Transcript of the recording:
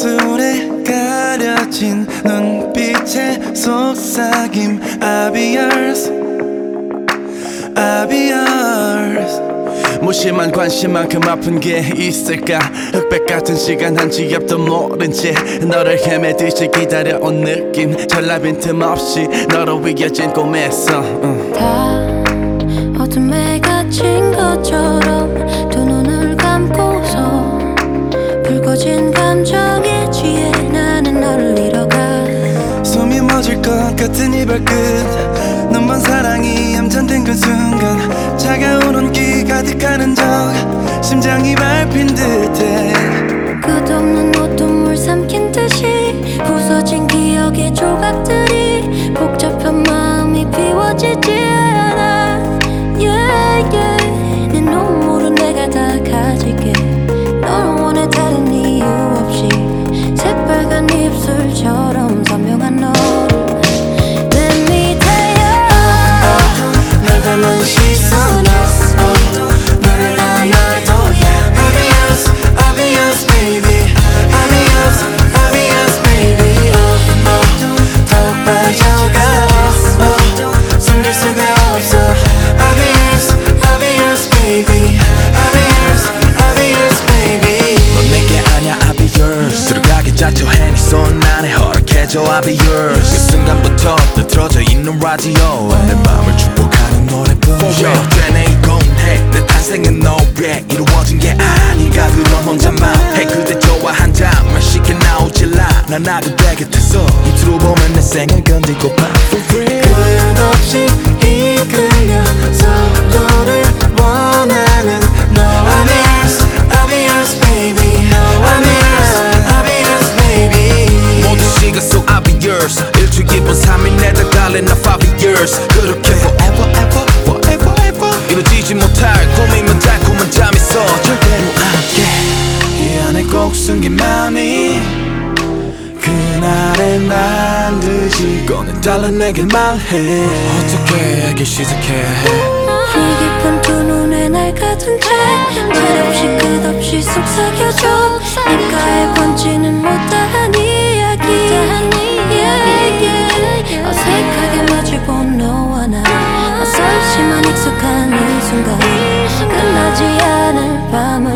입술에 가려진 눈빛의 속삭임 I'll be yours, I'll be yours. 무심한 관심만큼 아픈 게 있을까. 흑백 같은 시간 한 지 앞도 모른 채 너를 헤매듯이 기다려온 느낌. 전라 빈틈없이 너로 이어진 꿈에서 다 어둠에 갇힌 것처럼 두 눈을 감고서 붉어진 감정에 취해 나는 너를 잃어가. 숨이 멎을 것 같은 이별 끝 눈먼 사랑이 얌전된 그 순간 차가운 온기 가득하는 적 심장이 밟힌 듯해. 끝없는 옷도 삼킨 듯이 부서진 기억의 조각들이 복잡한 마음이 비워지지 않아. yeah, yeah. 내 눈물은 내가 다 가질게. 널 원해 다른 이유 없이 새빨간 입술처럼 선명한 너를 내 밑에요. 날 닮은 시선에 너를 하나도 I'll be yours, I'll be yours baby. I'll be yours, I'll be yours baby. 더욱 빠져가 숨길 수가 없어. I'll be yours, I'll be yours baby. I'll be yours, I'll be yours baby. 넌 내게 아냐 I'll be yours. 들어가기 자초해 네 손 안에 허락해줘 I'll be yours. 그 순간부터 뜨들어져 있는 라디오 내 맘을 축복하는 노래뿐. 되네 이건 해내 탄생은 너에 이루어진 게 아닌가. 그런 혼자만 해 그대 좋아한다면 쉽게 나오질 않아. 나 그대 곁에서 입술로 보면 내 생을 건들고파 for real. 끝없이 이끌려서 너를 원하는 너. I'll be yours, I'll be yours baby. I'll be yours, I'll be yours baby. 모든 시간 속 I'll be yours. 1초 2분 3일 내다 달래 나 5 years. 그렇게 forever ever forever ever 이루어지지 못할 꿈이면 달콤한 잠이 있어 절대로 안깨. 이 안에 꼭 숨긴 맘이 그날의 반드시 꺼내달라 내게 말해. 어떻게 얘기 시작해야 해. 이 깊은 두 눈에 날 가둔 채 철없이 끝없이 속삭여줘. 귓가에 번지는 못다한 이야기. yeah, yeah. 어색하게 마주본 너와 나 낯설지만 익숙한 이 순간 끝나지 않을 밤